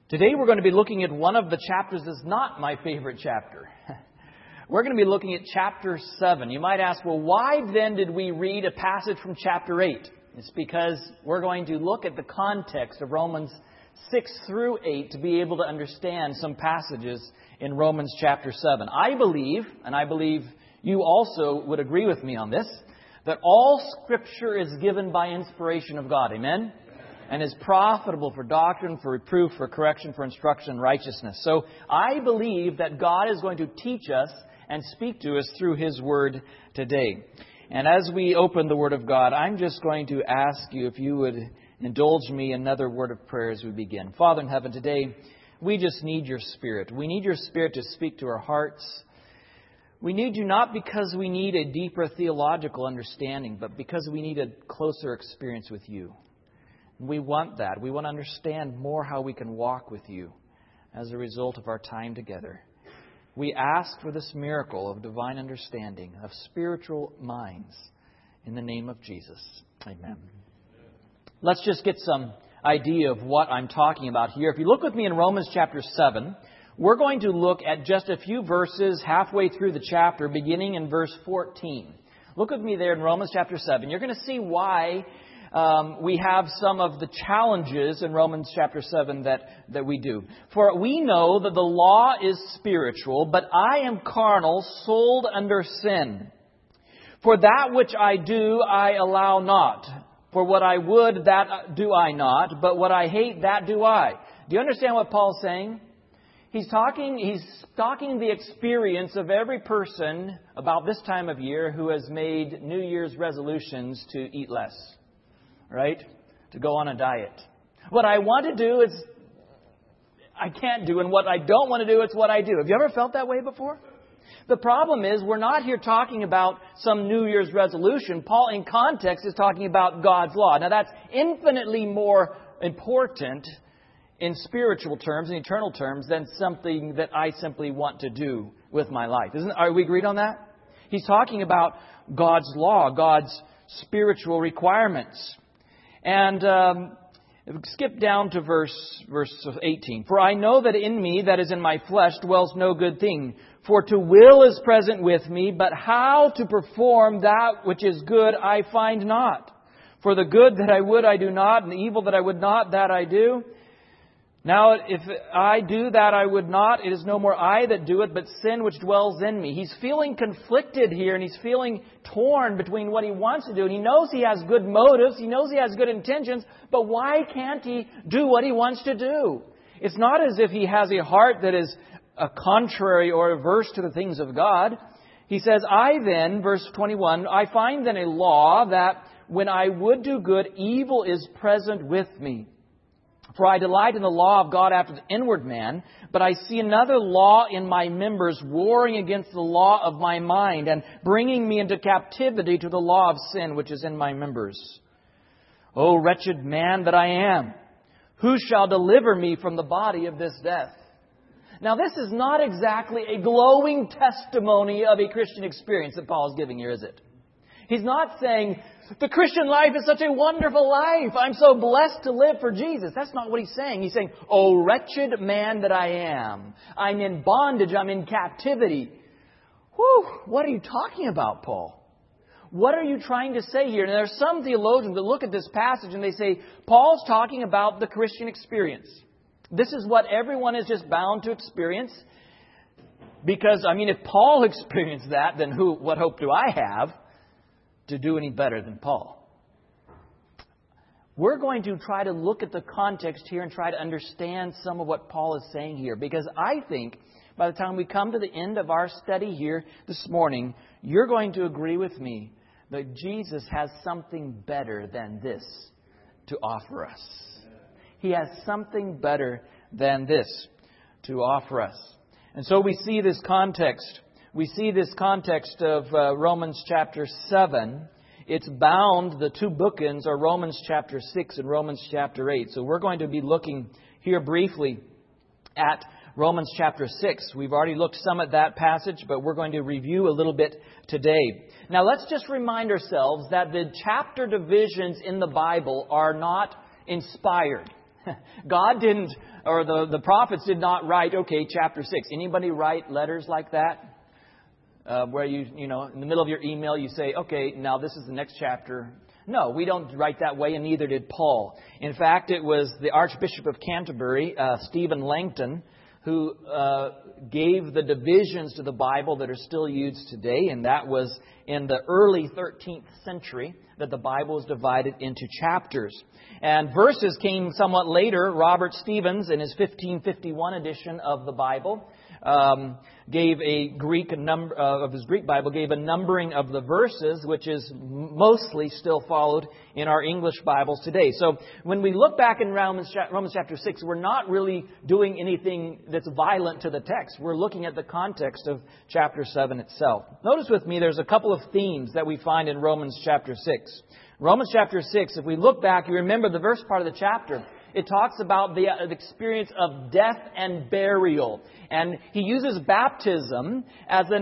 Today we're going to be looking at one of the chapters that's not my favorite chapter. We're going to be looking at chapter 7. You might ask, well, why then did we read a passage from chapter 8? It's because we're going to look at the context of Romans 6 through 8 to be able to understand some passages in Romans chapter 7. I believe, and I believe you also would agree with me on this, that all Scripture is given by inspiration of God. Amen? And is profitable for doctrine, for reproof, for correction, for instruction in righteousness. So I believe that God is going to teach us and speak to us through His Word today. And as we open the Word of God, I'm just going to ask you if you would indulge me in another word of prayer as we begin. Father in heaven, today we just need Your Spirit. We need Your Spirit to speak to our hearts. We need You not because we need a deeper theological understanding, but because we need a closer experience with You. We want that. We want to understand more how we can walk with You as a result of our time together. We ask for this miracle of divine understanding, of spiritual minds, in the name of Jesus. Amen. Let's just get some idea of what I'm talking about here. If you look with me in Romans chapter 7, we're going to look at just a few verses halfway through the chapter, beginning in verse 14. Look with me there in Romans chapter 7. You're going to see why we have some of the challenges in Romans chapter 7 that we do. For we know that the law is spiritual, but I am carnal, sold under sin. For that which I do, I allow not. For what I would, that do I not. But what I hate, that do I. Do you understand what Paul's saying? He's talking the experience of every person about this time of year who has made New Year's resolutions to eat less. Right? To go on a diet. What I want to do is I can't do, and what I don't want to do, it's what I do. Have you ever felt that way before? The problem is we're not here talking about some New Year's resolution. Paul, in context, is talking about God's law. Now, that's infinitely more important in spiritual terms, in eternal terms, than something that I simply want to do with my life. Are we agreed on that? He's talking about God's law, God's spiritual requirements. And skip down to verse 18. For I know that in me, that is in my flesh, dwells no good thing. For to will is present with me, but how to perform that which is good I find not. For the good that I would I do not, and the evil that I would not, that I do. Now, if I do that I would not, it is no more I that do it, but sin which dwells in me. He's feeling conflicted here, and he's feeling torn between what he wants to do. And he knows he has good motives, he knows he has good intentions, but why can't he do what he wants to do? It's not as if he has a heart that is contrary or averse to the things of God. He says, I then, verse 21, I find then a law that when I would do good, evil is present with me. For I delight in the law of God after the inward man, but I see another law in my members, warring against the law of my mind, and bringing me into captivity to the law of sin which is in my members. O wretched man that I am, who shall deliver me from the body of this death? Now, this is not exactly a glowing testimony of a Christian experience that Paul is giving here, is it? He's not saying, the Christian life is such a wonderful life. I'm so blessed to live for Jesus. That's not what he's saying. He's saying, oh, wretched man that I am. I'm in bondage. I'm in captivity. Whew, what are you talking about, Paul? What are you trying to say here? And there are some theologians that look at this passage and they say, Paul's talking about the Christian experience. This is what everyone is just bound to experience. Because, if Paul experienced that, then what hope do I have to do any better than Paul? We're going to try to look at the context here and try to understand some of what Paul is saying here. Because I think by the time we come to the end of our study here this morning, you're going to agree with me that Jesus has something better than this to offer us. He has something better than this to offer us. And so we see this context. We see this context of Romans chapter 7. It's bound, the two bookends are Romans chapter 6 and Romans chapter 8. So we're going to be looking here briefly at Romans chapter 6. We've already looked some at that passage, but we're going to review a little bit today. Now let's just remind ourselves that the chapter divisions in the Bible are not inspired. God didn't or the prophets did not write, okay, chapter 6. Anybody write letters like that? Where you know, in the middle of your email you say, okay, now this is the next chapter. No, we don't write that way, and neither did Paul. In fact, it was the Archbishop of Canterbury, Stephen Langton, who gave the divisions to the Bible that are still used today, and that was in the early 13th century that the Bible was divided into chapters. And verses came somewhat later. Robert Stevens, in his 1551 edition of the Bible, gave a Greek number of his Greek Bible, gave a numbering of the verses, which is mostly still followed in our English Bibles today. So when we look back in Romans chapter 6, we're not really doing anything that's violent to the text. We're looking at the context of chapter 7 itself. Notice with me, there's a couple of themes that we find in Romans chapter 6. Romans chapter 6, if we look back, you remember the first part of the chapter. It talks about the experience of death and burial. And he uses baptism as an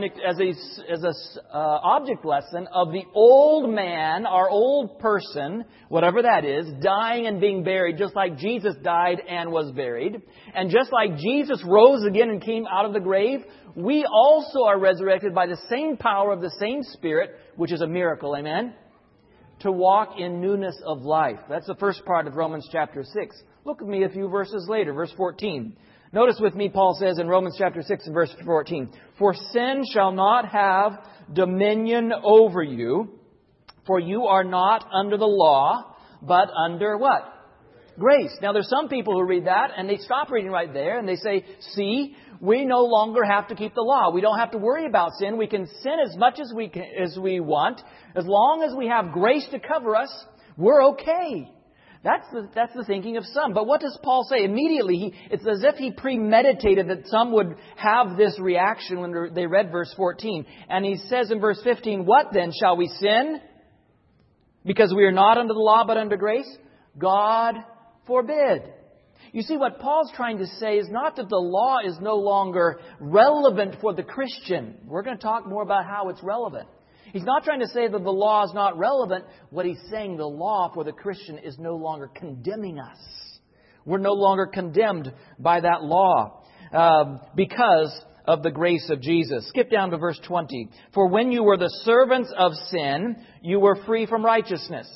object lesson of the old man, our old person, whatever that is, dying and being buried, just like Jesus died and was buried. And just like Jesus rose again and came out of the grave, we also are resurrected by the same power of the same Spirit, which is a miracle, amen? To walk in newness of life. That's the first part of Romans chapter 6. Look at me a few verses later, verse 14. Notice with me, Paul says in Romans chapter 6 and verse 14, "For sin shall not have dominion over you, for you are not under the law, but under" what? Grace. Now there's some people who read that and they stop reading right there and they say, see, we no longer have to keep the law. We don't have to worry about sin. We can sin as much as we want. As long as we have grace to cover us, we're okay. That's the thinking of some. But what does Paul say? Immediately, it's as if he premeditated that some would have this reaction when they read verse 14. And he says in verse 15, "What then? Shall we sin because we are not under the law but under grace? God forbid." You see, what Paul's trying to say is not that the law is no longer relevant for the Christian. We're going to talk more about how it's relevant. He's not trying to say that the law is not relevant. What he's saying, the law for the Christian is no longer condemning us. We're no longer condemned by that law because of the grace of Jesus. Skip down to verse 20. "For when you were the servants of sin, you were free from righteousness.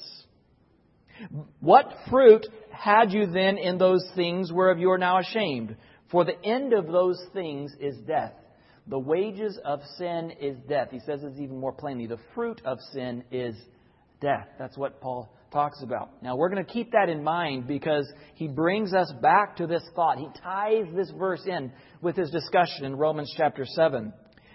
What fruit had you then in those things whereof you are now ashamed? For the end of those things is death." The wages of sin is death. He says this even more plainly. The fruit of sin is death. That's what Paul talks about. Now we're going to keep that in mind because he brings us back to this thought. He ties this verse in with his discussion in Romans chapter 7.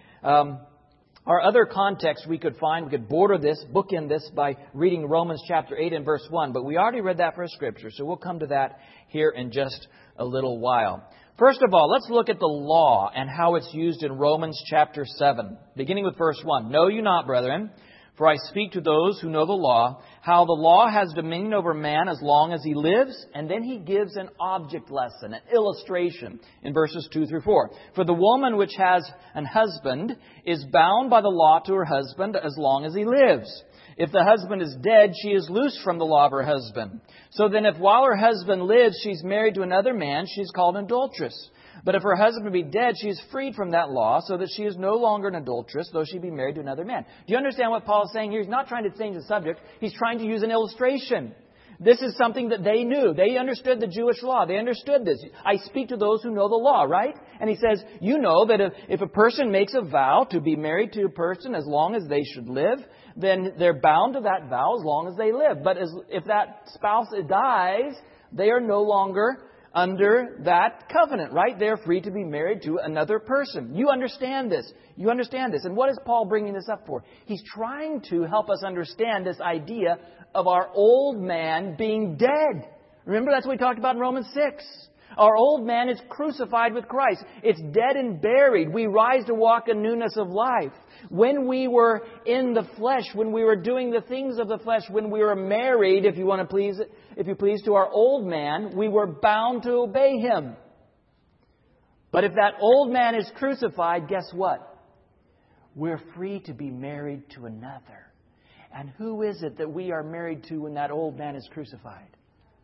Our other context we could border this, bookend this by reading Romans chapter 8 and verse 1. But we already read that for Scripture, so we'll come to that here in just a little while. First of all, let's look at the law and how it's used in Romans chapter 7. Beginning with verse 1. "Know you not, brethren, for I speak to those who know the law, how the law has dominion over man as long as he lives." And then he gives an object lesson, an illustration in verses 2 through 4. "For the woman which has an husband is bound by the law to her husband as long as he lives. If the husband is dead, she is loosed from the law of her husband. So then if while her husband lives she's married to another man, she is called an adulteress. But if her husband be dead, she is freed from that law, so that she is no longer an adulteress, though she be married to another man." Do you understand what Paul is saying here? He's not trying to change the subject. He's trying to use an illustration. This is something that they knew. They understood the Jewish law. They understood this. I speak to those who know the law, right? And he says, you know that if a person makes a vow to be married to a person as long as they should live, then they're bound to that vow as long as they live. But if that spouse dies, they are no longer under that covenant, right? They're free to be married to another person. You understand this. You understand this. And what is Paul bringing this up for? He's trying to help us understand this idea of our old man being dead. Remember, that's what we talked about in Romans 6. Our old man is crucified with Christ. It's dead and buried. We rise to walk in newness of life. When we were in the flesh, when we were doing the things of the flesh, when we were married, if you please, to our old man, we were bound to obey him. But if that old man is crucified, guess what? We're free to be married to another. And who is it that we are married to when that old man is crucified?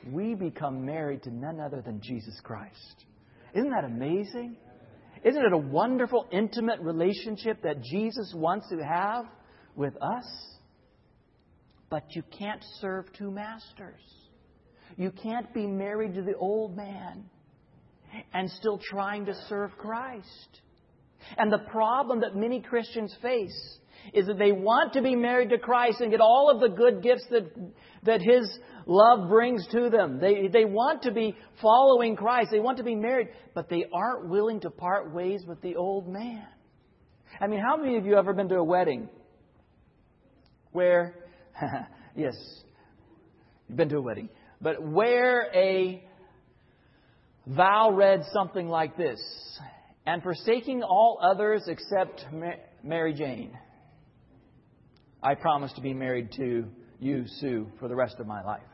we become married to none other than Jesus Christ. Isn't that amazing? Isn't it a wonderful, intimate relationship that Jesus wants to have with us? But you can't serve two masters. You can't be married to the old man and still trying to serve Christ. And the problem that many Christians face is that they want to be married to Christ and get all of the good gifts that His love brings to them. They want to be following Christ. They want to be married, but they aren't willing to part ways with the old man. I mean, how many of you have ever been to a wedding where, yes, you've been to a wedding, but where a vow read something like this: "And forsaking all others except Mary Jane, I promise to be married to you, Sue, for the rest of my life."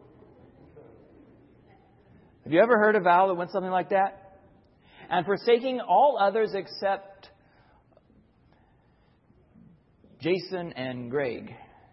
Have you ever heard a vow that went something like that? "And forsaking all others except Jason and Greg,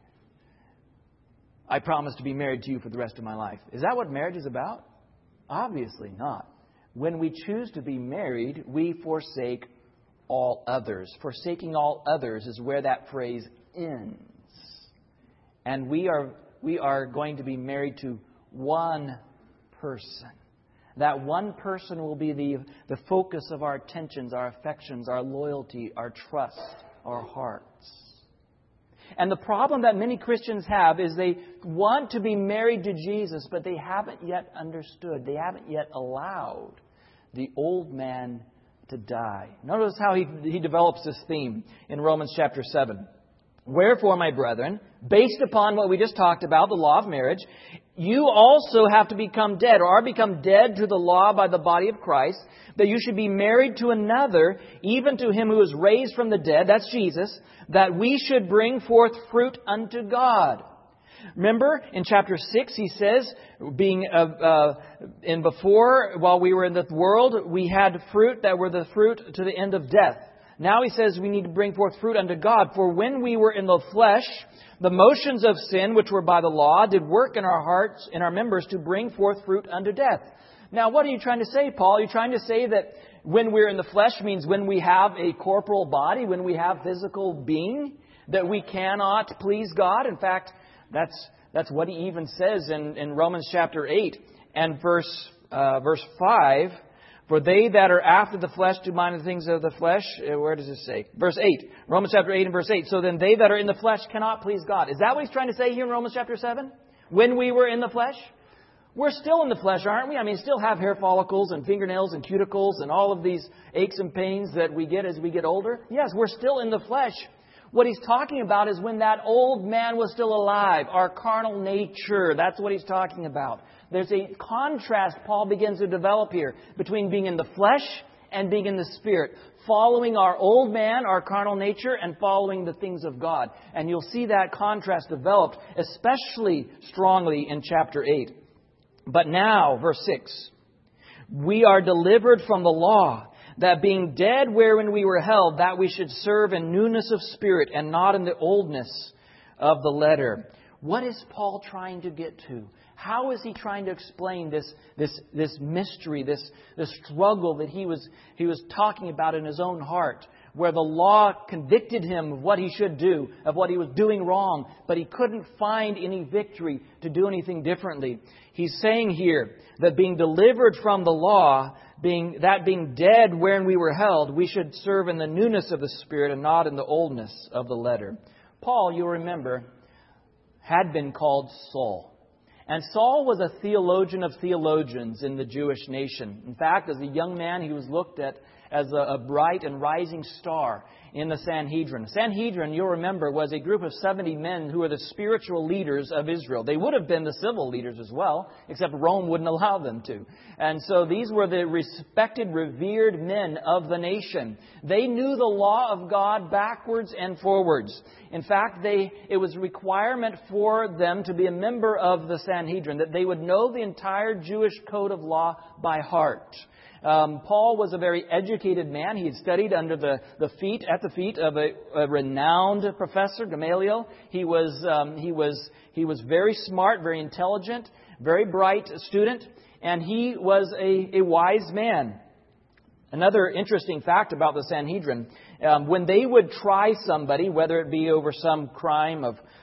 I promise to be married to you for the rest of my life." Is that what marriage is about? Obviously not. When we choose to be married, we forsake all others. Forsaking all others is where that phrase ends. And we are going to be married to one person. That one person will be the focus of our attentions, our affections, our loyalty, our trust, our hearts. And the problem that many Christians have is they want to be married to Jesus, but they haven't yet understood. They haven't yet allowed the old man to die. Notice how he develops this theme in Romans chapter 7. "Wherefore, my brethren, based upon what we just talked about, the law of marriage, you also have to become dead, or are become dead to the law by the body of Christ, that you should be married to another, even to Him who is raised from the dead," that's Jesus, "that we should bring forth fruit unto God." Remember, in chapter 6, he says, while we were in the world, we had fruit that were the fruit to the end of death. Now he says we need to bring forth fruit unto God. "For when we were in the flesh, the motions of sin, which were by the law, did work in our hearts, in our members, to bring forth fruit unto death." Now, what are you trying to say, Paul? Are you trying to say that when we're in the flesh means when we have a corporal body, when we have physical being, that we cannot please God? In fact, that's what he even says in Romans chapter 8 and verse 5. "For they that are after the flesh do mind the things of the flesh." Where does it say? Verse 8. Romans chapter 8 and verse 8. "So then they that are in the flesh cannot please God." Is that what he's trying to say here in Romans chapter 7? When we were in the flesh? We're still in the flesh, aren't we? I mean, still have hair follicles and fingernails and cuticles and all of these aches and pains that we get as we get older. Yes, we're still in the flesh. What he's talking about is when that old man was still alive, our carnal nature. That's what he's talking about. There's a contrast Paul begins to develop here between being in the flesh and being in the Spirit. Following our old man, our carnal nature, and following the things of God. And you'll see that contrast developed especially strongly in chapter 8. "But now," verse 6, "we are delivered from the law, that being dead wherein we were held, that we should serve in newness of spirit and not in the oldness of the letter." What is Paul trying to get to? How is he trying to explain this mystery, this struggle that he was talking about in his own heart, where the law convicted him of what he should do, of what he was doing wrong, but he couldn't find any victory to do anything differently? He's saying here that being delivered from the law, being dead wherein we were held, we should serve in the newness of the Spirit and not in the oldness of the letter. Paul, you'll remember, had been called Saul. And Saul was a theologian of theologians in the Jewish nation. In fact, as a young man, he was looked at as a bright and rising star in the Sanhedrin. Sanhedrin, you'll remember, was a group of 70 men who were the spiritual leaders of Israel. They would have been the civil leaders as well, except Rome wouldn't allow them to. And so these were the respected, revered men of the nation. They knew the law of God backwards and forwards. In fact, it was a requirement for them to be a member of the Sanhedrin, that they would know the entire Jewish code of law by heart. Paul was a very educated man. He had studied under at the feet of a renowned professor, Gamaliel. He was very smart, very intelligent. very bright student, and he was a wise man. Another interesting fact about the Sanhedrin, when they would try somebody, whether it be over some crime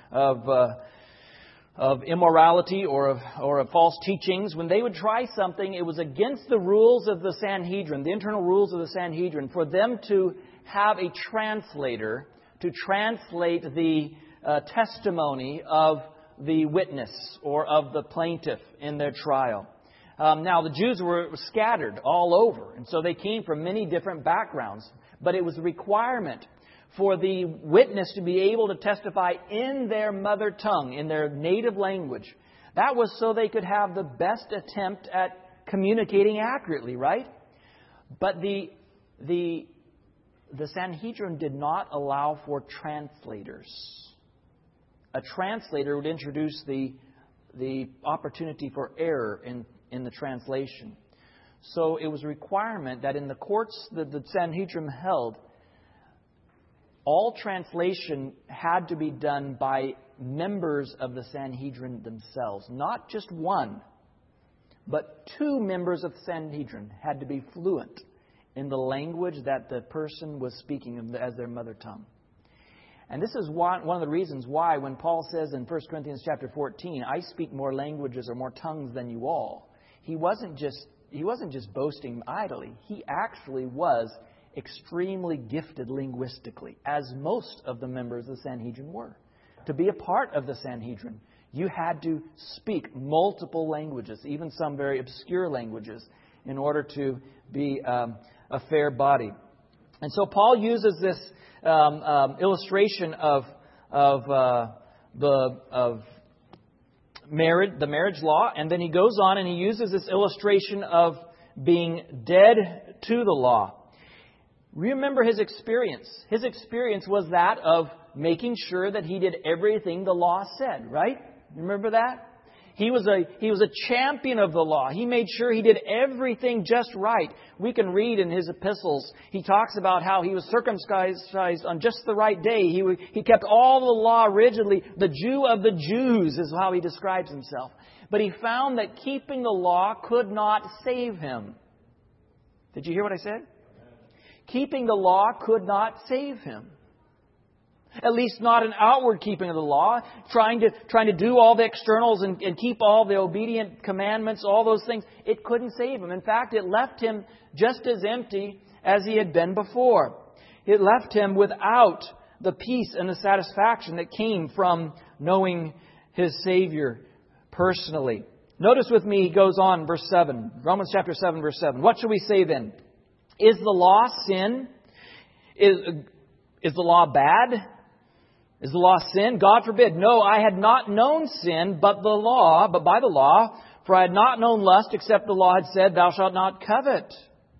of immorality or of false teachings, when they would try something, it was against the rules of the Sanhedrin, the internal rules of the Sanhedrin, for them to have a translator to translate the testimony of the witness or of the plaintiff in their trial. Now, the Jews were scattered all over, and so they came from many different backgrounds. But it was a requirement for the witness to be able to testify in their mother tongue, in their native language. That was so they could have the best attempt at communicating accurately, right? But the Sanhedrin did not allow for translators. A translator would introduce the opportunity for error in the translation. So it was a requirement that in the courts that the Sanhedrin held, all translation had to be done by members of the Sanhedrin themselves. Not just one, but two members of the Sanhedrin had to be fluent in the language that the person was speaking as their mother tongue. And this is one of the reasons why when Paul says in 1 Corinthians chapter 14, I speak more languages or more tongues than you all. He wasn't just boasting idly. He actually was extremely gifted linguistically, as most of the members of the Sanhedrin were. To be a part of the Sanhedrin, you had to speak multiple languages, even some very obscure languages, in order to be a fair body. And so Paul uses this illustration of the marriage law, and then he goes on and he uses this illustration of being dead to the law. Remember his experience. His experience was that of making sure that he did everything the law said, right? Remember that? He was a champion of the law. He made sure he did everything just right. We can read in his epistles, he talks about how he was circumcised on just the right day. He kept all the law rigidly. The Jew of the Jews is how he describes himself. But he found that keeping the law could not save him. Did you hear what I said? Keeping the law could not save him. At least not an outward keeping of the law, trying to do all the externals and keep all the obedient commandments, all those things. It couldn't save him. In fact, it left him just as empty as he had been before. It left him without the peace and the satisfaction that came from knowing his Savior personally. Notice with me, he goes on, verse 7. Romans chapter 7, verse 7. What shall we say then? Is the law sin? Is the law bad? Is the law sin? God forbid. No, I had not known sin but by the law, for I had not known lust except the law had said, thou shalt not covet.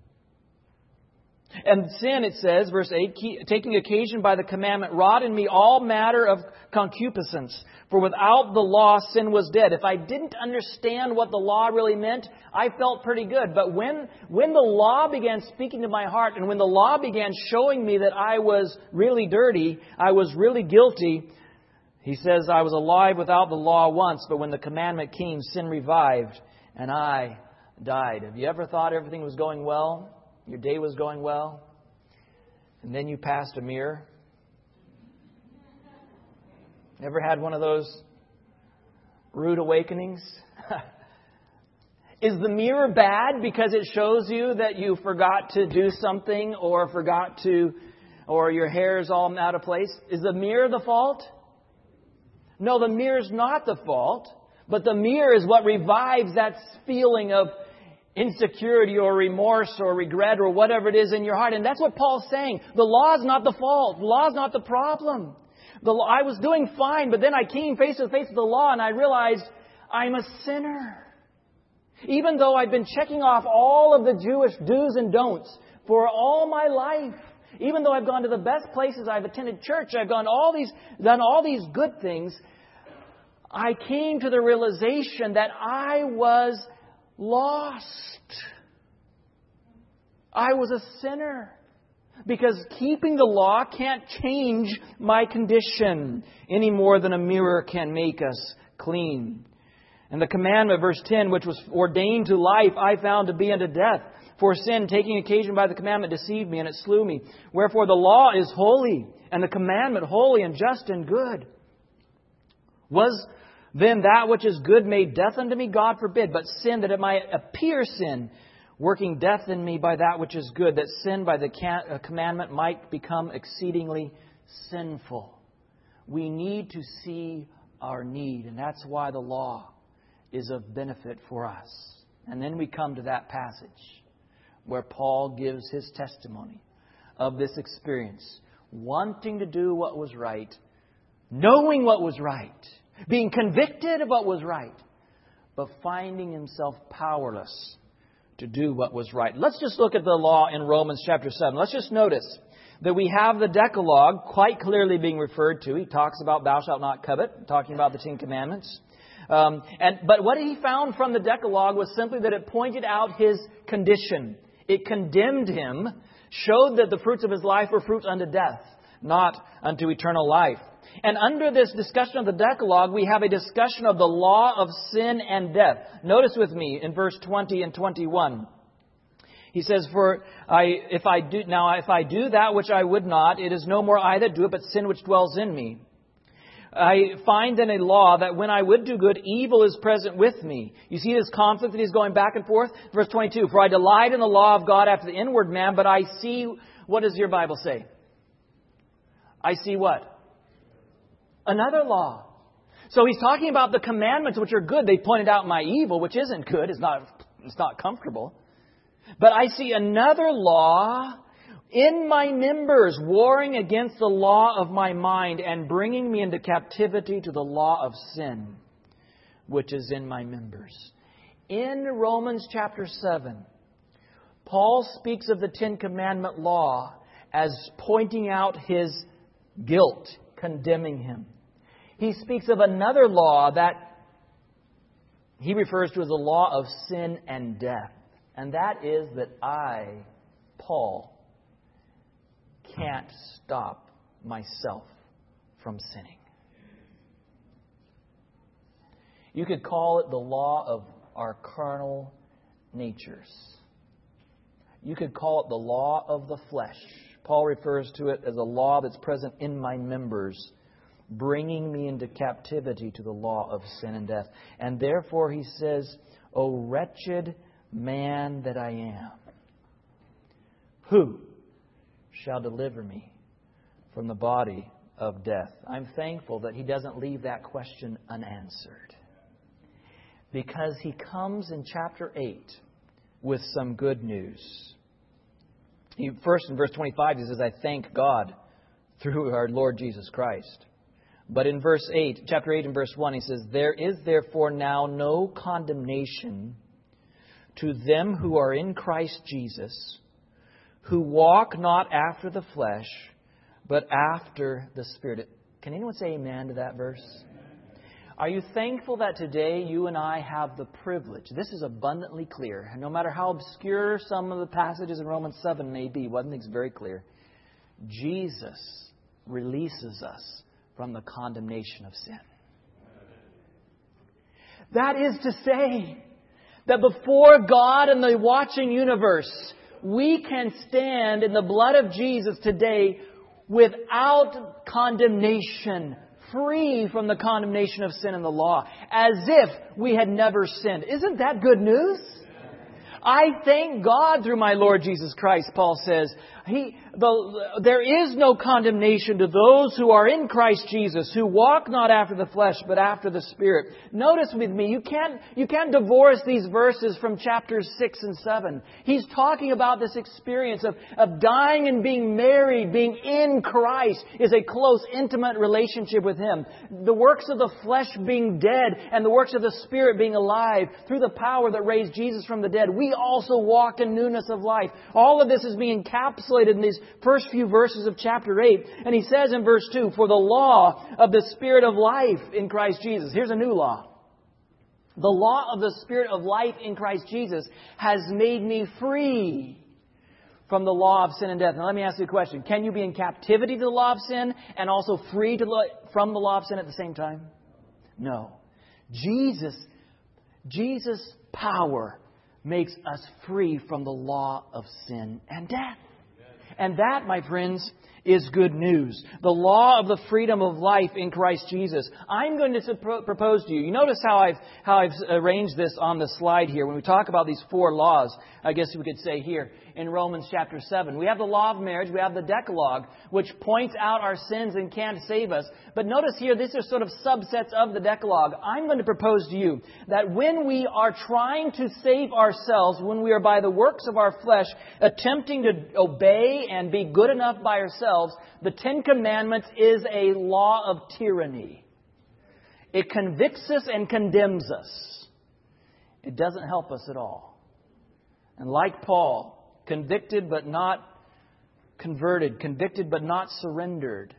And sin, it says, verse 8, taking occasion by the commandment, wrought in me all matter of concupiscence. For without the law, sin was dead. If I didn't understand what the law really meant, I felt pretty good. But when the law began speaking to my heart, and when the law began showing me that I was really dirty, I was really guilty, he says, I was alive without the law once, but when the commandment came, sin revived, and I died. Have you ever thought everything was going well? Your day was going well, and then you passed a mirror? Ever had one of those rude awakenings? Is the mirror bad because it shows you that you forgot to do something or your hair is all out of place? Is the mirror the fault? No, the mirror is not the fault, but the mirror is what revives that feeling of insecurity or remorse or regret or whatever it is in your heart. And that's what Paul's saying. The law is not the fault. The law is not the problem. I was doing fine, but then I came face to face with the law and I realized I'm a sinner. Even though I've been checking off all of the Jewish do's and don'ts for all my life, even though I've gone to the best places, I've attended church, I've done all these good things, I came to the realization that I was lost. I was a sinner. Because keeping the law can't change my condition any more than a mirror can make us clean. And the commandment, verse 10, which was ordained to life, I found to be unto death. For sin, taking occasion by the commandment, deceived me, and it slew me. Wherefore the law is holy, and the commandment holy and just and good. Was then that which is good made death unto me? God forbid. But sin, that it might appear sin, working death in me by that which is good, that sin by the commandment might become exceedingly sinful. We need to see our need, and that's why the law is of benefit for us. And then we come to that passage where Paul gives his testimony of this experience, wanting to do what was right, knowing what was right, being convicted of what was right, but finding himself powerless to do what was right. Let's just look at the law in Romans chapter 7. Let's just notice that we have the Decalogue quite clearly being referred to. He talks about thou shalt not covet, talking about the Ten Commandments. But what he found from the Decalogue was simply that it pointed out his condition. It condemned him, showed that the fruits of his life were fruits unto death, not unto eternal life. And under this discussion of the Decalogue, we have a discussion of the law of sin and death. Notice with me in verse 20 and 21. He says, if I do that which I would not, it is no more I that do it, but sin which dwells in me. I find in a law that when I would do good, evil is present with me. You see this conflict that he's going back and forth? Verse 22, for I delight in the law of God after the inward man, but I see, what does your Bible say? I see what? Another law. So he's talking about the commandments which are good. They pointed out my evil, which isn't good. It's not comfortable. But I see another law in my members, warring against the law of my mind and bringing me into captivity to the law of sin, which is in my members. In Romans chapter 7, Paul speaks of the Ten Commandment law as pointing out his guilt, condemning him. He speaks of another law that he refers to as the law of sin and death. And that is that I, Paul, can't stop myself from sinning. You could call it the law of our carnal natures. You could call it the law of the flesh. Paul refers to it as a law that's present in my members, bringing me into captivity to the law of sin and death. And therefore he says, O wretched man that I am, who shall deliver me from the body of death? I'm thankful that he doesn't leave that question unanswered, because he comes in chapter 8 with some good news. First in verse 25 he says, I thank God through our Lord Jesus Christ. But in verse 8, chapter 8 and verse 1, he says, there is therefore now no condemnation to them who are in Christ Jesus, who walk not after the flesh, but after the Spirit. Can anyone say amen to that verse? Are you thankful that today you and I have the privilege? This is abundantly clear. No matter how obscure some of the passages in Romans 7 may be, one thing's very clear. Jesus releases us from the condemnation of sin. That is to say that before God and the watching universe, we can stand in the blood of Jesus today without condemnation, free from the condemnation of sin and the law, as if we had never sinned. Isn't that good news? I thank God through my Lord Jesus Christ, Paul says. There is no condemnation to those who are in Christ Jesus, who walk not after the flesh, but after the Spirit. Notice with me, you can't divorce these verses from chapters 6 and 7. He's talking about this experience of dying and being married, being in Christ is a close, intimate relationship with Him. The works of the flesh being dead and the works of the Spirit being alive through the power that raised Jesus from the dead. We also walk in newness of life. All of this is being encapsulated in these first few verses of chapter 8. And he says in verse 2, for the law of the Spirit of life in Christ Jesus. Here's a new law. The law of the Spirit of life in Christ Jesus has made me free from the law of sin and death. Now let me ask you a question. Can you be in captivity to the law of sin and also free from the law of sin at the same time? No. Jesus Jesus' power makes us free from the law of sin and death. And that, my friends, is good news. The law of the freedom of life in Christ Jesus. I'm going to propose to you. You notice how I've arranged this on the slide here. When we talk about these 4 laws, I guess we could say here in Romans chapter 7. We have the law of marriage. We have the Decalogue, which points out our sins and can't save us. But notice here, these are sort of subsets of the Decalogue. I'm going to propose to you that when we are trying to save ourselves, when we are by the works of our flesh attempting to obey and be good enough by ourselves, the 10 Commandments is a law of tyranny. It convicts us and condemns us. It doesn't help us at all. And like Paul, convicted but not converted, convicted but not surrendered,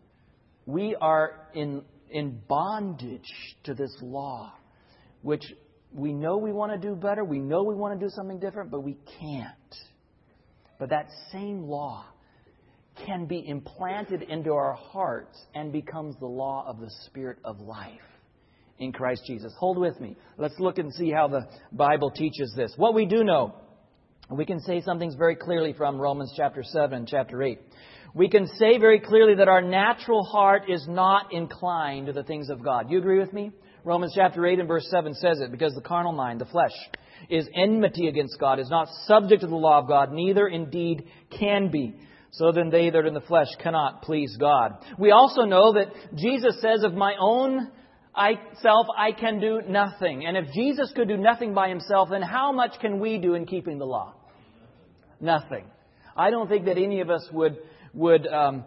we are in bondage to this law, which we know we want to do better, we know we want to do something different, but we can't. But that same law can be implanted into our hearts and becomes the law of the Spirit of life in Christ Jesus. Hold with me. Let's look and see how the Bible teaches this. What we do know, we can say some things very clearly from Romans chapter 7 and chapter 8. We can say very clearly that our natural heart is not inclined to the things of God. You agree with me? Romans chapter 8 and verse 7 says it, because the carnal mind, the flesh, is enmity against God, is not subject to the law of God, neither indeed can be. So then they that are in the flesh cannot please God. We also know that Jesus says, of my own self I can do nothing. And if Jesus could do nothing by Himself, then how much can we do in keeping the law? Nothing. I don't think that any of us would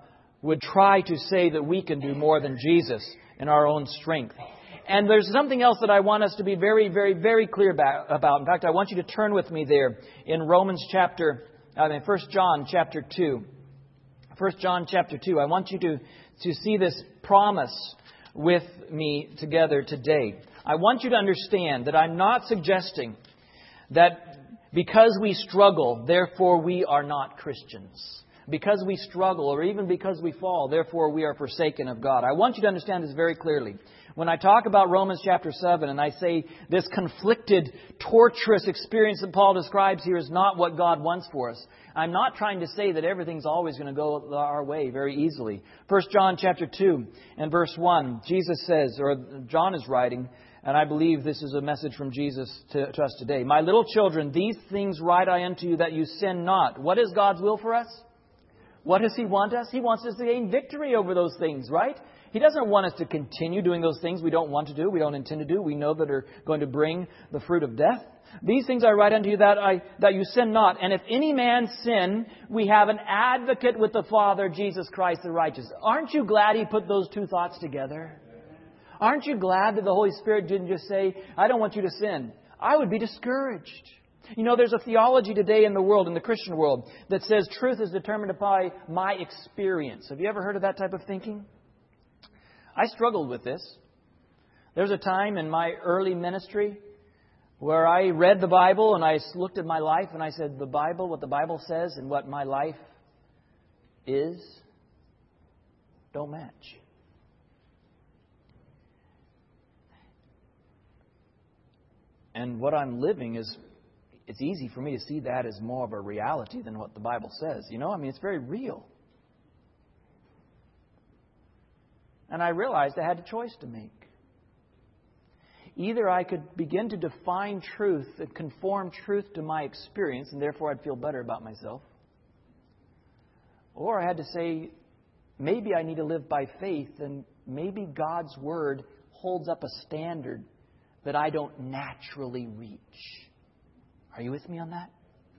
try to say that we can do more than Jesus in our own strength. And there's something else that I want us to be very, very, very clear about. In fact, I want you to turn with me there in 1 John chapter 2. 1 John chapter 2. I want you to see this promise with me together today. I want you to understand that I'm not suggesting that because we struggle, therefore we are not Christians. Because we struggle, or even because we fall, therefore we are forsaken of God. I want you to understand this very clearly. When I talk about Romans chapter 7 and I say this conflicted, torturous experience that Paul describes here is not what God wants for us, I'm not trying to say that everything's always going to go our way very easily. 1 John chapter 2 and verse 1, Jesus says, or John is writing, and I believe this is a message from Jesus to us today. My little children, these things write I unto you that you sin not. What is God's will for us? What does He want us? He wants us to gain victory over those things, right? He doesn't want us to continue doing those things we don't want to do, we don't intend to do, we know that are going to bring the fruit of death. These things I write unto you that you sin not. And if any man sin, we have an advocate with the Father, Jesus Christ the righteous. Aren't you glad He put those two thoughts together? Aren't you glad that the Holy Spirit didn't just say, I don't want you to sin? I would be discouraged. You know, there's a theology today in the world, in the Christian world, that says truth is determined by my experience. Have you ever heard of that type of thinking? I struggled with this. There was a time in my early ministry where I read the Bible and I looked at my life and I said, the Bible, what the Bible says and what my life is, don't match. And what I'm living is, it's easy for me to see that as more of a reality than what the Bible says. You know, I mean, it's very real. And I realized I had a choice to make. Either I could begin to define truth and conform truth to my experience, and therefore I'd feel better about myself. Or I had to say, maybe I need to live by faith, and maybe God's Word holds up a standard that I don't naturally reach. Are you with me on that?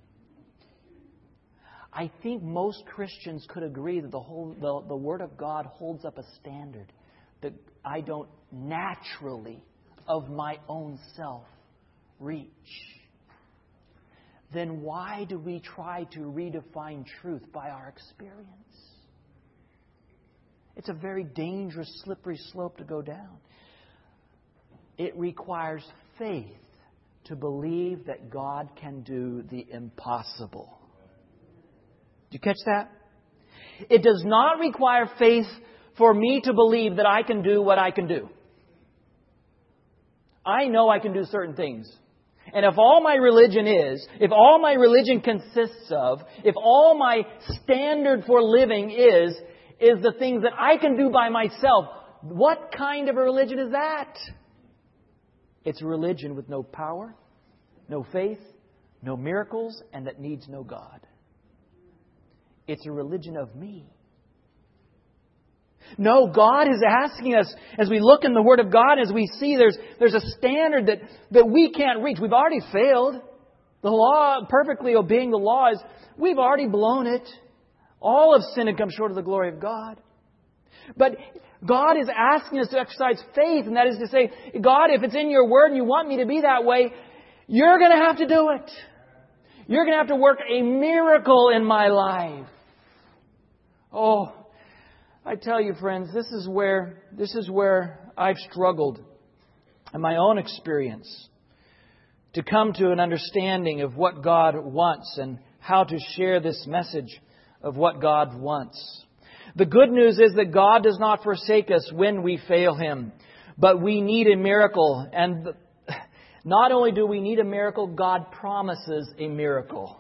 I think most Christians could agree that the Word of God holds up a standard that I don't naturally, of my own self, reach. Then why do we try to redefine truth by our experience? It's a very dangerous, slippery slope to go down. It requires faith to believe that God can do the impossible. Did you catch that? It does not require faith for me to believe that I can do what I can do. I know I can do certain things. And if all my religion if all my religion consists of, if all my standard for living is the things that I can do by myself, what kind of a religion is that? It's a religion with no power, no faith, no miracles, and that needs no God. It's a religion of me. No, God is asking us, as we look in the Word of God, as we see there's a standard that we can't reach. We've already failed. The law, perfectly obeying the law, we've already blown it. All of sin and come short of the glory of God. But God is asking us to exercise faith, and that is to say, God, if it's in your Word and you want me to be that way, you're going to have to do it. You're going to have to work a miracle in my life. Oh, I tell you, friends, this is where I've struggled in my own experience to come to an understanding of what God wants and how to share this message of what God wants. The good news is that God does not forsake us when we fail Him, but we need a miracle. And not only do we need a miracle, God promises a miracle.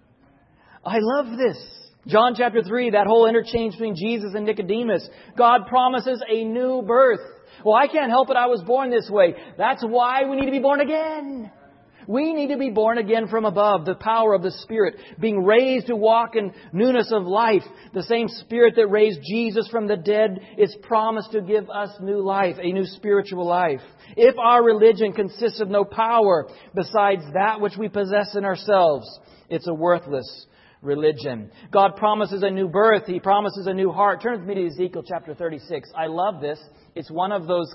I love this. John chapter 3, that whole interchange between Jesus and Nicodemus. God promises a new birth. Well, I can't help it. I was born this way. That's why we need to be born again. We need to be born again from above, the power of the Spirit, being raised to walk in newness of life. The same Spirit that raised Jesus from the dead is promised to give us new life, a new spiritual life. If our religion consists of no power besides that which we possess in ourselves, it's a worthless religion. God promises a new birth. He promises a new heart. Turn with me to Ezekiel chapter 36. I love this. It's one of those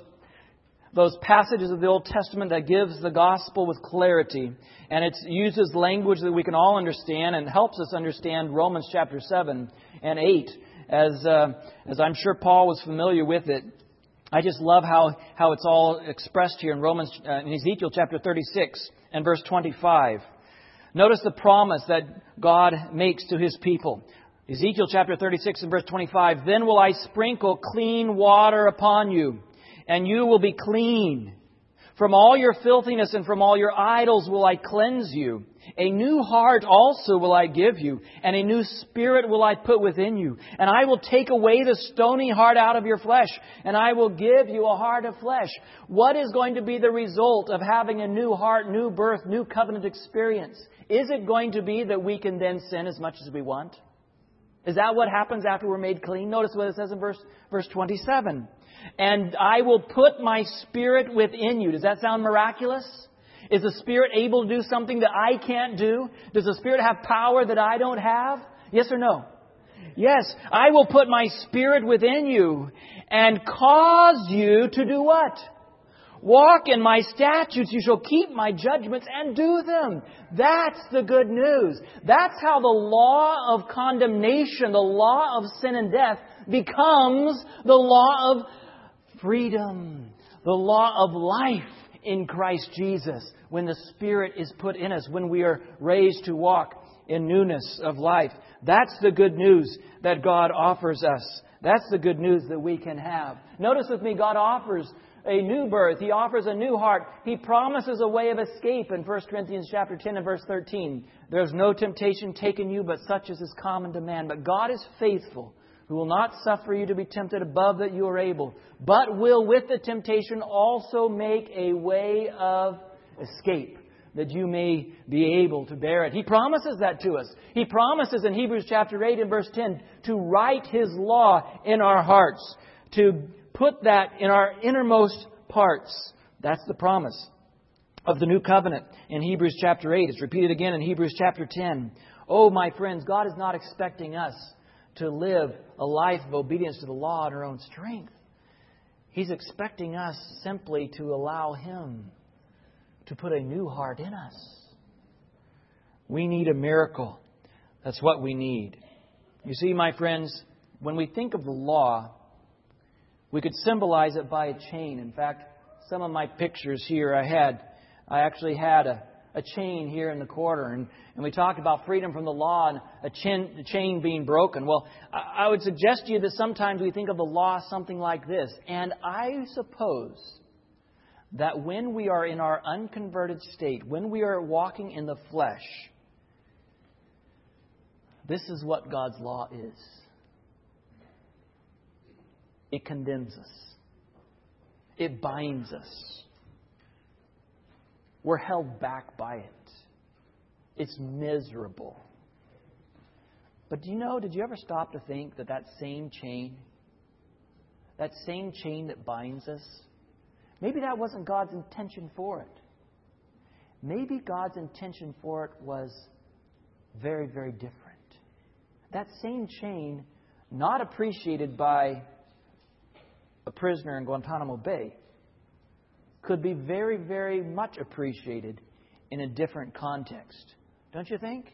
passages of the Old Testament that gives the gospel with clarity. And it uses language that we can all understand and helps us understand Romans chapter 7 and 8. As I'm sure Paul was familiar with it. I just love how it's all expressed here in Ezekiel chapter 36 and verse 25. Notice the promise that God makes to His people. Ezekiel chapter 36 and verse 25. Then will I sprinkle clean water upon you, and you will be clean. From all your filthiness and from all your idols will I cleanse you. A new heart also will I give you, and a new spirit will I put within you. And I will take away the stony heart out of your flesh, and I will give you a heart of flesh. What is going to be the result of having a new heart, new birth, new covenant experience? Is it going to be that we can then sin as much as we want? Is that what happens after we're made clean? Notice what it says in verse 27. And I will put my Spirit within you. Does that sound miraculous? Is the Spirit able to do something that I can't do? Does the Spirit have power that I don't have? Yes or no? Yes. I will put my Spirit within you and cause you to do what? Walk in my statutes. You shall keep my judgments and do them. That's the good news. That's how the law of condemnation, the law of sin and death, becomes the law of freedom, the law of life in Christ Jesus, when the Spirit is put in us, when we are raised to walk in newness of life. That's the good news that God offers us. That's the good news that we can have. Notice with me, God offers a new birth. He offers a new heart. He promises a way of escape in 1 Corinthians chapter 10 and verse 13. There's no temptation taken you, but such as is common to man. But God is faithful, who will not suffer you to be tempted above that you are able, but will with the temptation also make a way of escape, that you may be able to bear it. He promises that to us. He promises in Hebrews chapter 8 and verse 10 to write His law in our hearts, to put that in our innermost parts. That's the promise of the new covenant in Hebrews chapter 8. It's repeated again in Hebrews chapter 10. Oh, my friends, God is not expecting us to live a life of obedience to the law in our own strength. He's expecting us simply to allow Him to put a new heart in us. We need a miracle. That's what we need. You see, my friends, when we think of the law, we could symbolize it by a chain. In fact, some of my pictures here I actually had a chain here in the corner. And we talked about freedom from the law and a chain being broken. Well, I would suggest to you that sometimes we think of the law something like this. And I suppose that when we are in our unconverted state, when we are walking in the flesh, this is what God's law is. It condemns us. It binds us. We're held back by it. It's miserable. But did you ever stop to think that same chain that binds us, maybe that wasn't God's intention for it. Maybe God's intention for it was very, very different. That same chain, not appreciated by a prisoner in Guantanamo Bay, could be very, very much appreciated in a different context. Don't you think?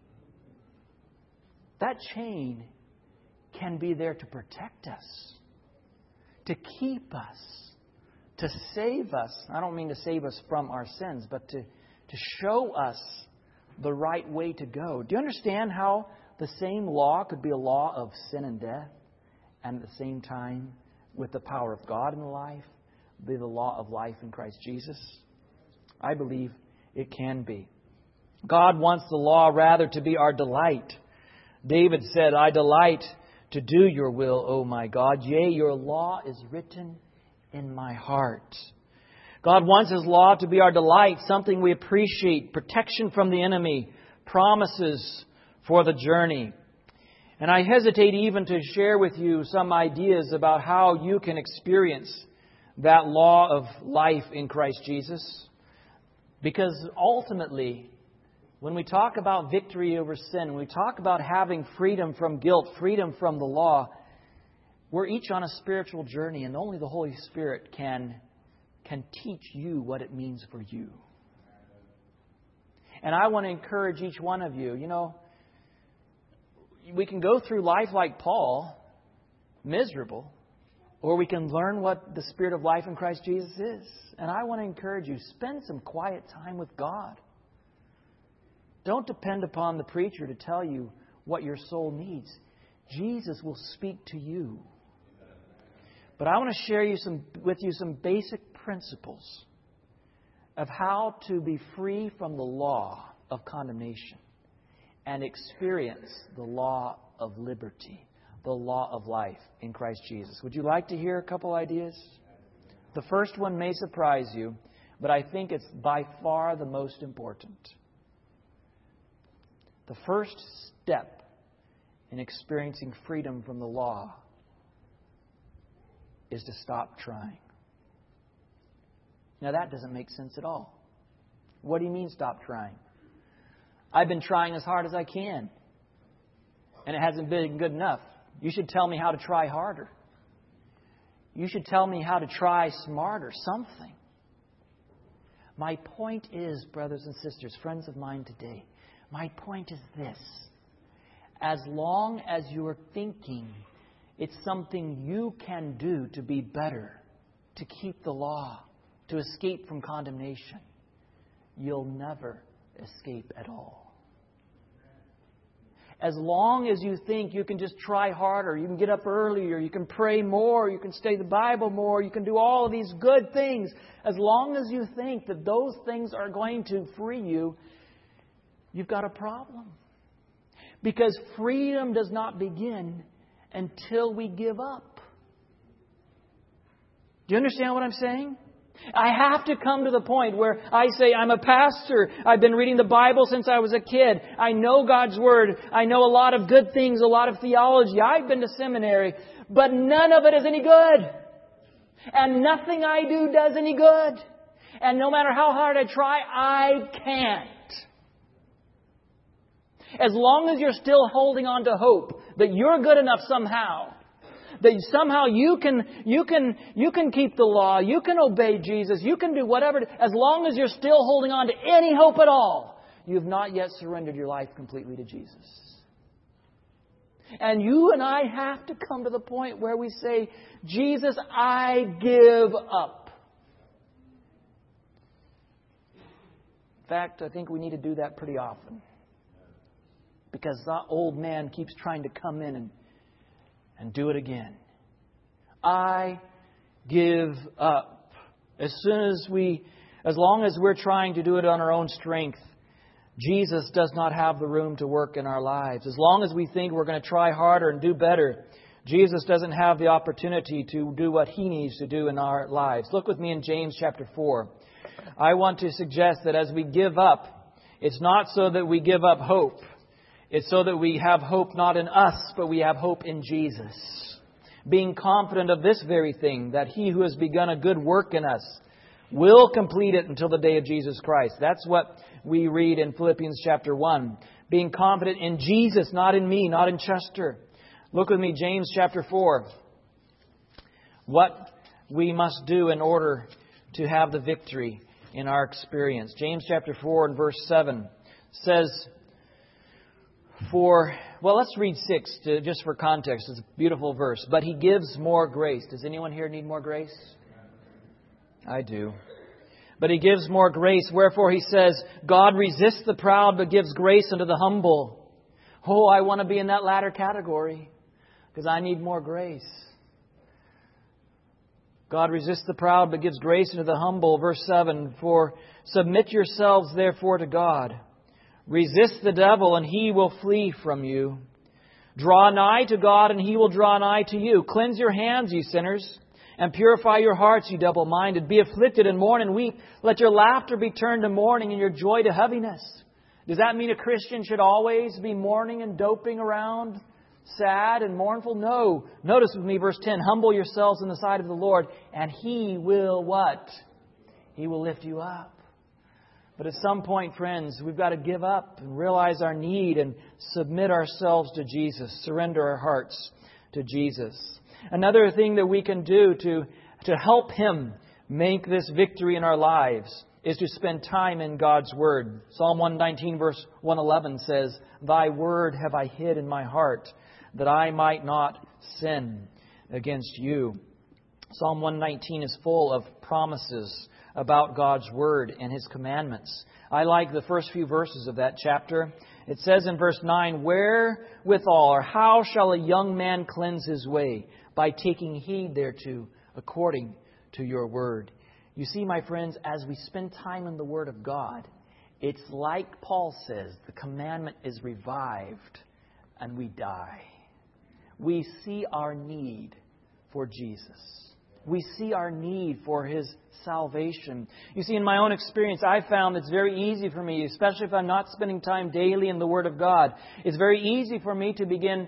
That chain can be there to protect us, to keep us, to save us. I don't mean to save us from our sins, but to show us the right way to go. Do you understand how the same law could be a law of sin and death, and at the same time, with the power of God in life, be the law of life in Christ Jesus? I believe it can be. God wants the law rather to be our delight. David said, I delight to do your will, O my God. Yea, your law is written in my heart. God wants His law to be our delight, something we appreciate, protection from the enemy, promises for the journey. And I hesitate even to share with you some ideas about how you can experience that law of life in Christ Jesus. Because ultimately, when we talk about victory over sin, when we talk about having freedom from guilt, freedom from the law, we're each on a spiritual journey, and only the Holy Spirit can teach you what it means for you. And I want to encourage each one of you, we can go through life like Paul, miserable, or we can learn what the Spirit of life in Christ Jesus is. And I want to encourage you, spend some quiet time with God. Don't depend upon the preacher to tell you what your soul needs. Jesus will speak to you. But I want to share with you some basic principles of how to be free from the law of condemnation and experience the law of liberty, the law of life in Christ Jesus. Would you like to hear a couple ideas? The first one may surprise you, but I think it's by far the most important. The first step in experiencing freedom from the law is to stop trying. Now that doesn't make sense at all. What do you mean stop trying? I've been trying as hard as I can, and it hasn't been good enough. You should tell me how to try harder. You should tell me how to try smarter, something. My point is, brothers and sisters, friends of mine today, my point is this. As long as you're thinking it's something you can do to be better, to keep the law, to escape from condemnation, you'll never escape at all. As long as you think you can just try harder, you can get up earlier, you can pray more, you can study the Bible more, you can do all of these good things, as long as you think that those things are going to free you, you've got a problem. Because freedom does not begin until we give up. Do you understand what I'm saying? I have to come to the point where I say, I'm a pastor. I've been reading the Bible since I was a kid. I know God's Word. I know a lot of good things, a lot of theology. I've been to seminary, but none of it is any good. And nothing I do does any good. And no matter how hard I try, I can't. As long as you're still holding on to hope that you're good enough somehow, that somehow you can keep the law, you can obey Jesus, you can do whatever. As long as you're still holding on to any hope at all, you have not yet surrendered your life completely to Jesus. And you and I have to come to the point where we say, Jesus, I give up. In fact, I think we need to do that pretty often. Because that old man keeps trying to come in and do it again. I give up. As long as we're trying to do it on our own strength, Jesus does not have the room to work in our lives. As long as we think we're going to try harder and do better, Jesus doesn't have the opportunity to do what He needs to do in our lives. Look with me in James chapter 4. I want to suggest that as we give up, it's not so that we give up hope. It's so that we have hope not in us, but we have hope in Jesus. Being confident of this very thing, that He who has begun a good work in us will complete it until the day of Jesus Christ. That's what we read in Philippians chapter 1. Being confident in Jesus, not in me, not in Chester. Look with me, James chapter 4. What we must do in order to have the victory in our experience. James chapter 4 and verse 7 says, let's read 6 just for context. It's a beautiful verse. But He gives more grace. Does anyone here need more grace? I do. But He gives more grace. Wherefore He says, God resists the proud, but gives grace unto the humble. Oh, I want to be in that latter category because I need more grace. God resists the proud, but gives grace unto the humble. Verse 7, for submit yourselves therefore to God. Resist the devil, and he will flee from you. Draw nigh to God, and He will draw nigh to you. Cleanse your hands, ye sinners, and purify your hearts, ye double-minded. Be afflicted and mourn and weep. Let your laughter be turned to mourning and your joy to heaviness. Does that mean a Christian should always be mourning and doping around, sad and mournful? No. Notice with me verse 10. Humble yourselves in the sight of the Lord, and He will what? He will lift you up. But at some point, friends, we've got to give up and realize our need and submit ourselves to Jesus. Surrender our hearts to Jesus. Another thing that we can do to help Him make this victory in our lives is to spend time in God's Word. Psalm 119 verse 111 says, Thy Word have I hid in my heart, that I might not sin against You. Psalm 119 is full of promises about God's Word and His commandments. I like the first few verses of that chapter. It says in verse 9, Wherewithal, or how shall a young man cleanse his way? By taking heed thereto, according to Your Word. You see, my friends, as we spend time in the Word of God, it's like Paul says, the commandment is revived and we die. We see our need for Jesus. We see our need for His salvation. You see, in my own experience, I found it's very easy for me, especially if I'm not spending time daily in the Word of God, it's very easy for me to begin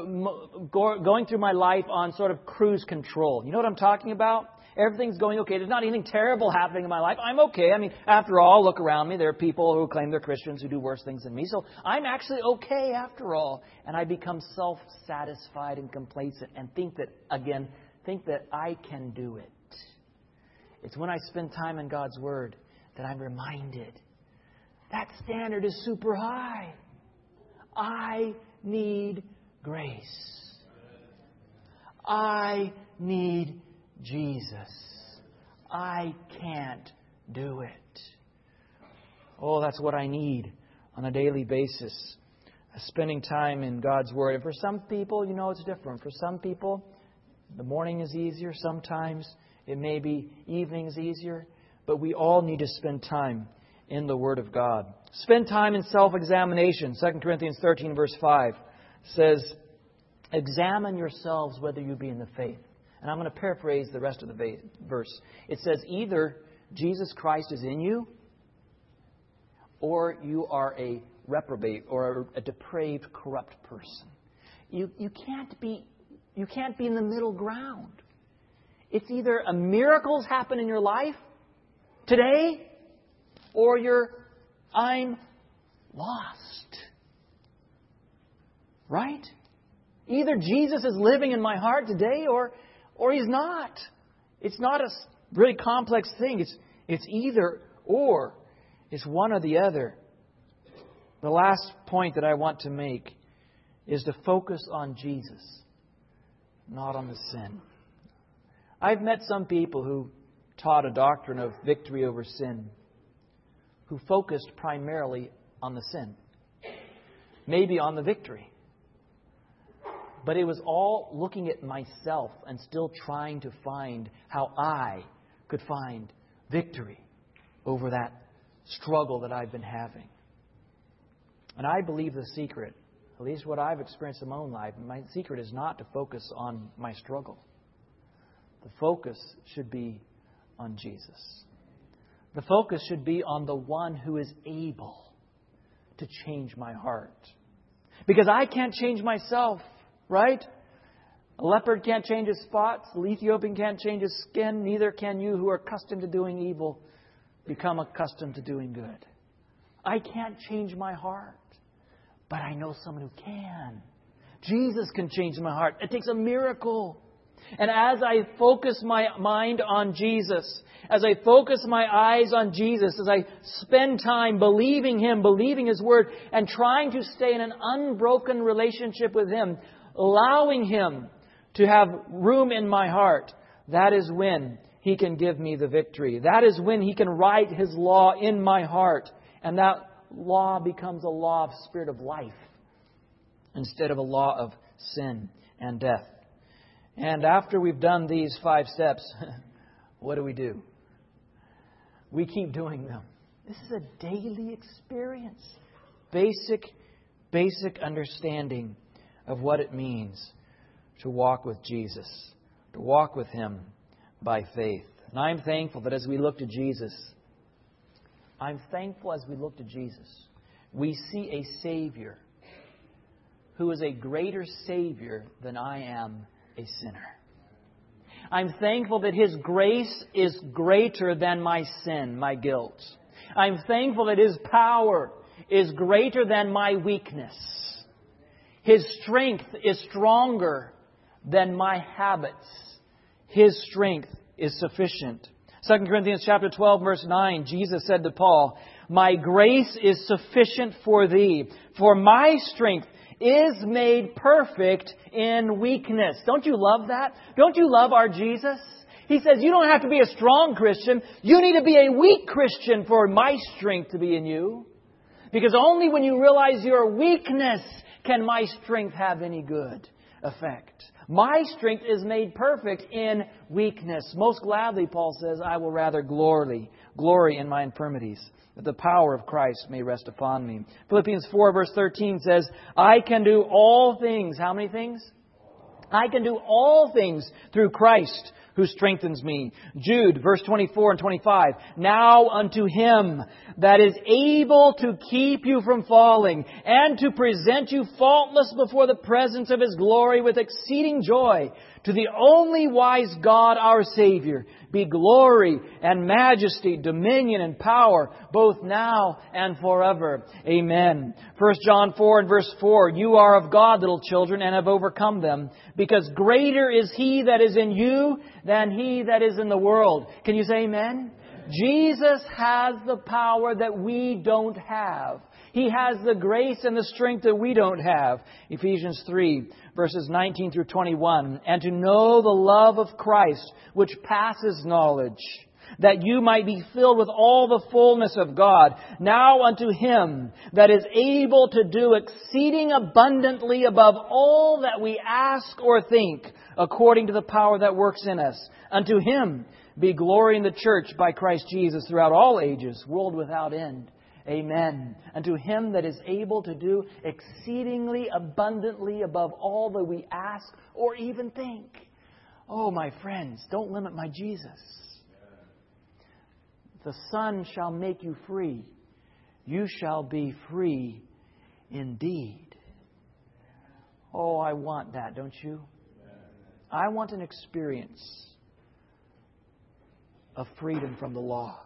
going through my life on sort of cruise control. You know what I'm talking about? Everything's going okay. There's not anything terrible happening in my life. I'm okay. I mean, after all, look around me. There are people who claim they're Christians who do worse things than me. So I'm actually okay after all. And I become self-satisfied and complacent and think that I can do it. It's when I spend time in God's Word that I'm reminded that standard is super high. I need grace. I need Jesus. I can't do it. Oh, that's what I need on a daily basis. Spending time in God's Word. And for some people, it's different. For some people, the morning is easier. Sometimes it may be evenings easier. But we all need to spend time in the Word of God. Spend time in self-examination. 2 Corinthians 13 verse 5 says, Examine yourselves whether you be in the faith. And I'm going to paraphrase the rest of the verse. It says, either Jesus Christ is in you, or you are a reprobate or a depraved, corrupt person. You can't be in the middle ground. It's either a miracle's happened in your life today, or I'm lost. Right? Either Jesus is living in my heart today, or He's not. It's not a really complex thing. It's either or. It's one or the other. The last point that I want to make is to focus on Jesus, not on the sin. I've met some people who taught a doctrine of victory over sin, who focused primarily on the sin, maybe on the victory. But it was all looking at myself and still trying to find how I could find victory over that struggle that I've been having. And I believe the secret, at least what I've experienced in my own life, my secret is not to focus on my struggle. The focus should be on Jesus. The focus should be on the one who is able to change my heart. Because I can't change myself, right? A leopard can't change his spots. The Ethiopian can't change his skin. Neither can you who are accustomed to doing evil become accustomed to doing good. I can't change my heart. But I know someone who can. Jesus can change my heart. It takes a miracle. And as I focus my mind on Jesus, as I focus my eyes on Jesus, as I spend time believing Him, believing His Word, and trying to stay in an unbroken relationship with Him, allowing Him to have room in my heart, that is when He can give me the victory. That is when He can write His law in my heart. And that law becomes a law of spirit of life instead of a law of sin and death. And after we've done these 5 steps, what do? We keep doing them. This is a daily experience. Basic understanding of what it means to walk with Jesus, to walk with Him by faith. And I'm thankful that as we look to Jesus, we see a Savior who is a greater Savior than I am a sinner. I'm thankful that His grace is greater than my sin, my guilt. I'm thankful that His power is greater than my weakness. His strength is stronger than my habits. His strength is sufficient. 2 Corinthians chapter 12, verse 9, Jesus said to Paul, "My grace is sufficient for thee, for my strength is made perfect in weakness." Don't you love that? Don't you love our Jesus? He says, you don't have to be a strong Christian. You need to be a weak Christian for my strength to be in you. Because only when you realize your weakness can my strength have any good effect. My strength is made perfect in weakness. Most gladly, Paul says, I will rather glory in my infirmities, that the power of Christ may rest upon me. Philippians 4 verse 13 says, I can do all things. How many things? I can do all things through Christ who strengthens me. Jude, verse 24 and 25. Now unto Him that is able to keep you from falling and to present you faultless before the presence of His glory with exceeding joy, to the only wise God our Savior, be glory and majesty, dominion and power, both now and forever. Amen. 1 John 4 and verse 4, you are of God, little children, and have overcome them, because greater is He that is in you than he that is in the world. Can you say amen? Jesus has the power that we don't have. He has the grace and the strength that we don't have. Ephesians 3, verses 19 through 21. And to know the love of Christ, which passes knowledge, that you might be filled with all the fullness of God. Now unto Him that is able to do exceeding abundantly above all that we ask or think, according to the power that works in us. Unto Him be glory in the church by Christ Jesus throughout all ages, world without end. Amen. Unto Him that is able to do exceedingly abundantly above all that we ask or even think. Oh, my friends, don't limit my Jesus. The Son shall make you free. You shall be free indeed. Oh, I want that, don't you? I want an experience of freedom from the law.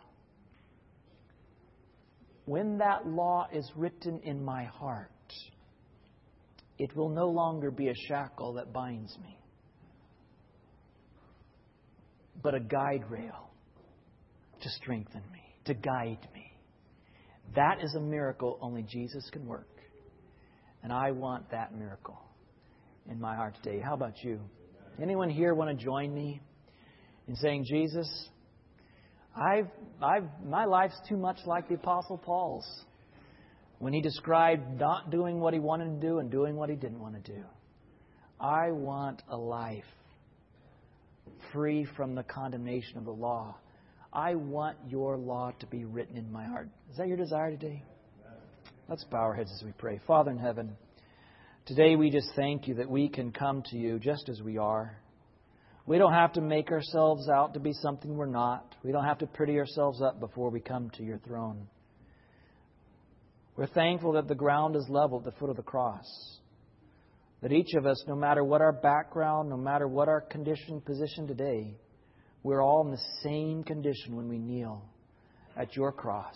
When that law is written in my heart, it will no longer be a shackle that binds me, but a guide rail to strengthen me, to guide me. That is a miracle only Jesus can work. And I want that miracle in my heart today. How about you? Anyone here want to join me in saying, Jesus, my life's too much like the Apostle Paul's when he described not doing what he wanted to do and doing what he didn't want to do. I want a life free from the condemnation of the law. I want your law to be written in my heart. Is that your desire today? Let's bow our heads as we pray. Father in heaven, today we just thank you that we can come to you just as we are. We don't have to make ourselves out to be something we're not. We don't have to pretty ourselves up before we come to your throne. We're thankful that the ground is level at the foot of the cross. That each of us, no matter what our background, no matter what our position today, we're all in the same condition when we kneel at your cross.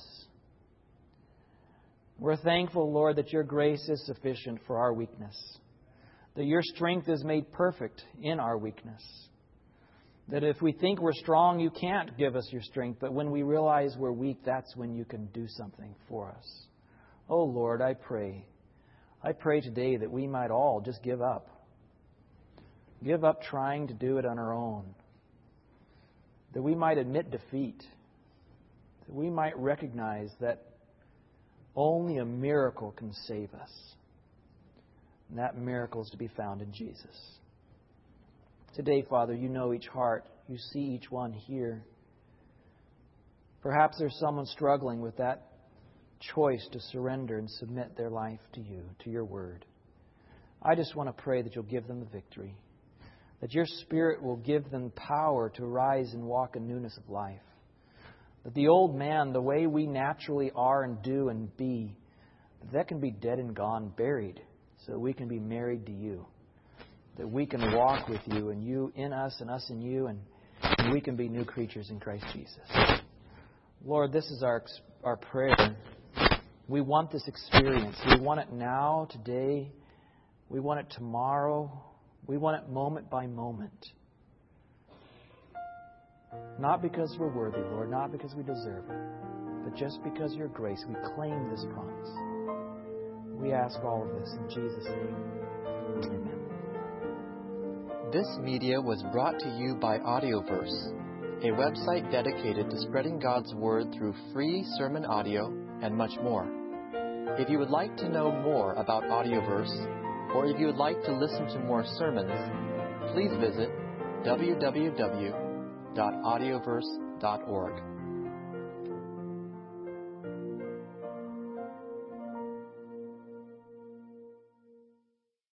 We're thankful, Lord, that your grace is sufficient for our weakness. That your strength is made perfect in our weakness. That if we think we're strong, you can't give us your strength. But when we realize we're weak, that's when you can do something for us. Oh, Lord, I pray today that we might all just give up. Give up trying to do it on our own. That we might admit defeat. That we might recognize that only a miracle can save us. And that miracle is to be found in Jesus. Today, Father, you know each heart. You see each one here. Perhaps there's someone struggling with that choice to surrender and submit their life to you, to your word. I just want to pray that you'll give them the victory. That your Spirit will give them power to rise and walk in newness of life. That the old man, the way we naturally are and do and be, that can be dead and gone, buried, so we can be married to you. That we can walk with you and you in us and us in you, and we can be new creatures in Christ Jesus. Lord, this is our prayer. We want this experience. We want it now, today. We want it tomorrow. We want it moment by moment. Not because we're worthy, Lord, not because we deserve it, but just because of your grace, we claim this promise. We ask all of this in Jesus' name. Amen. This media was brought to you by Audioverse, a website dedicated to spreading God's Word through free sermon audio and much more. If you would like to know more about Audioverse, or if you would like to listen to more sermons, please visit www.audioverse.org.